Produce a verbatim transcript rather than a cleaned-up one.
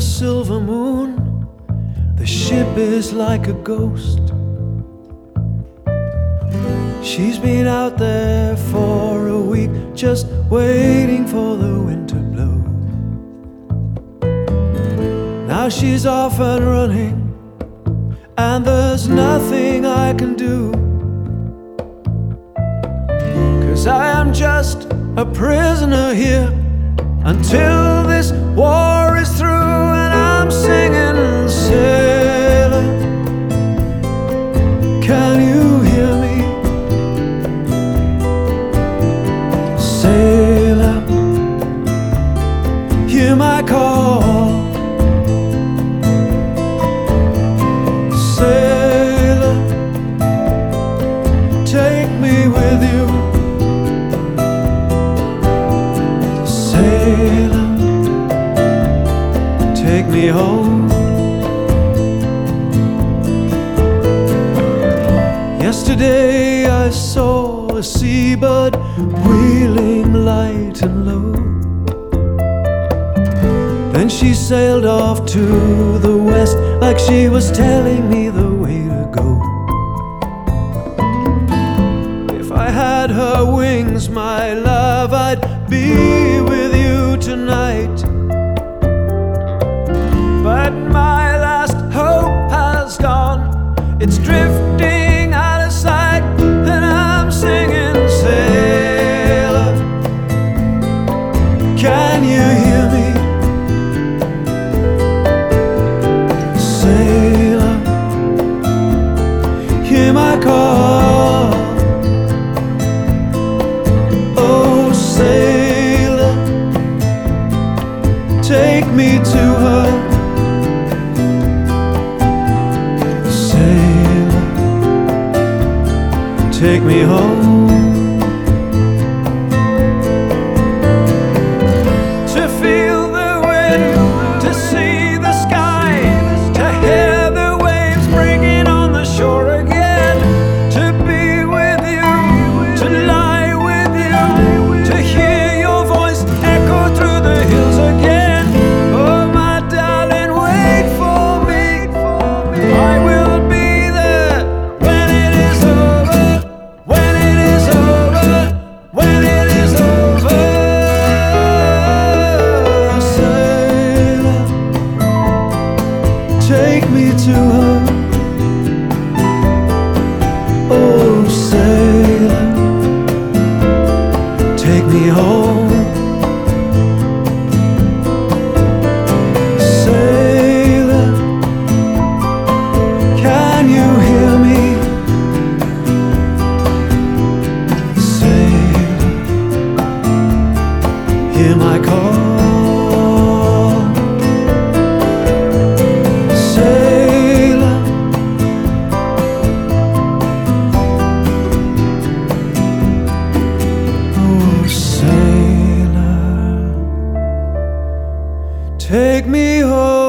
silver moon, the ship is like a ghost. She's been out there for a week, just waiting for the wind to blow. Now she's off and running, and there's nothing I can do, 'cause I am just a prisoner here until this war is through. And I'm singing, sailor, can you hear me? Sailor, hear my call. Sailor, take me with you. Sailor, take me home. Yesterday I saw a seabird wheeling light and low. Then she sailed off to the west, like she was telling me the way to go. If I had her wings, my love, I'd be with you tonight. But my last hope has gone, it's drifting out of sight. And I'm singing, sailor, can you hear me? Sailor, hear my call. Oh, sailor, take me to her. Sailor, take me home. To feel the wind, to see the sky, to hear the waves breaking on the shore again. To be with you, to lie with you, to hear your voice echo through the hills again. Oh, my darling, wait for me. I will be there when it is over, when it is over, when it is over. Sailor, take me to her. Oh, sailor, take me home. Sailor, can you hear me? Sailor, hear my call. Sailor, oh, sailor, take me home.